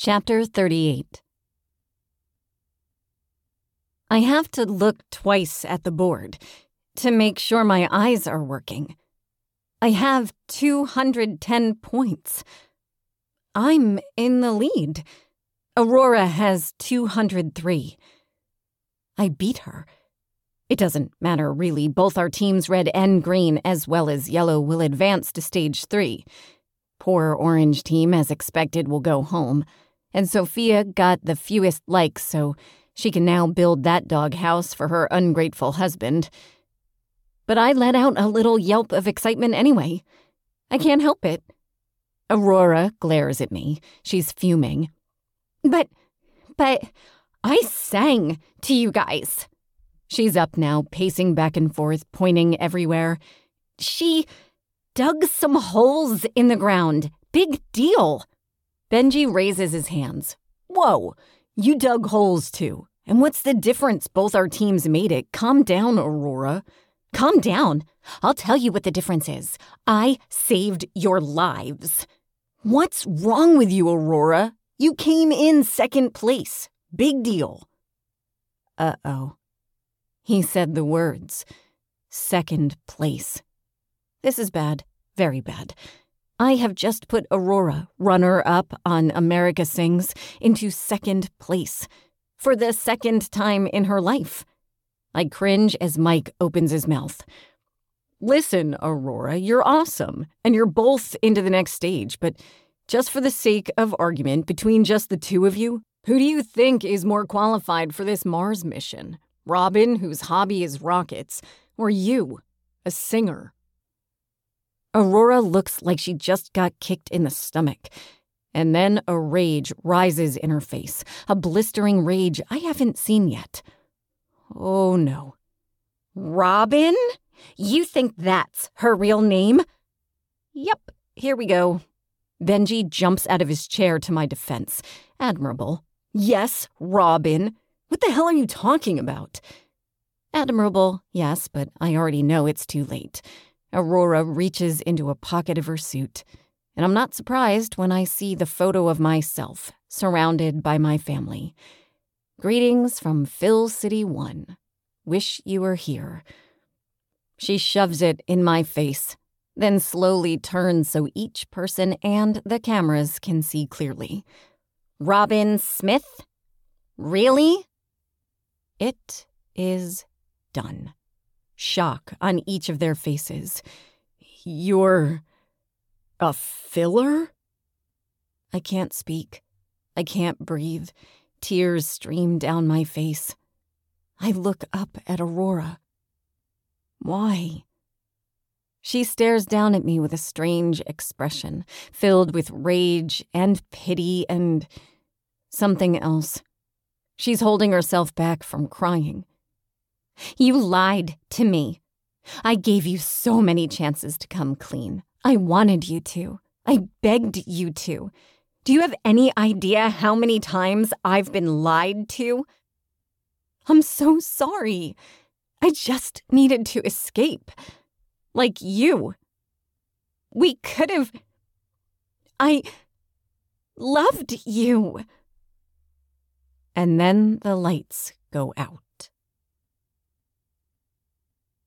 Chapter 38. I have to look twice at the board to make sure my eyes are working. I have 210 points. I'm in the lead. Aurora has 203. I beat her. It doesn't matter, really. Both our teams, red and green, as well as yellow, will advance to Stage 3. Poor orange team, as expected, will go home. And Sophia got the fewest likes, so she can now build that doghouse for her ungrateful husband. But I let out a little yelp of excitement anyway. I can't help it. Aurora glares at me. She's fuming. But I sang to you guys. She's up now, pacing back and forth, pointing everywhere. She dug some holes in the ground. Big deal. Benji raises his hands. Whoa, you dug holes too. And what's the difference? Both our teams made it. Calm down, Aurora. Calm down. I'll tell you what the difference is. I saved your lives. What's wrong with you, Aurora? You came in second place. Big deal. Uh-oh. He said the words. Second place. This is bad. Very bad. I have just put Aurora, runner-up on America Sings, into second place. For the second time in her life. I cringe as Mike opens his mouth. Listen, Aurora, you're awesome, and you're both into the next stage, but just for the sake of argument between just the two of you, who do you think is more qualified for this Mars mission? Robin, whose hobby is rockets, or you, a singer? Aurora looks like she just got kicked in the stomach. And then a rage rises in her face, a blistering rage I haven't seen yet. Oh no. Robin? You think that's her real name? Yep, here we go. Benji jumps out of his chair to my defense. Admirable. Yes, Robin. What the hell are you talking about? Admirable, yes, but I already know it's too late. Aurora reaches into a pocket of her suit, and I'm not surprised when I see the photo of myself, surrounded by my family. Greetings from Phil City 1. Wish you were here. She shoves it in my face, then slowly turns so each person and the cameras can see clearly. Robin Smith? Really? It is done. Shock on each of their faces. You're a filler? I can't speak. I can't breathe. Tears stream down my face. I look up at Aurora. Why? She stares down at me with a strange expression, filled with rage and pity and something else. She's holding herself back from crying. You lied to me. I gave you so many chances to come clean. I wanted you to. I begged you to. Do you have any idea how many times I've been lied to? I'm so sorry. I just needed to escape. Like you. We could have... I loved you. And then the lights go out.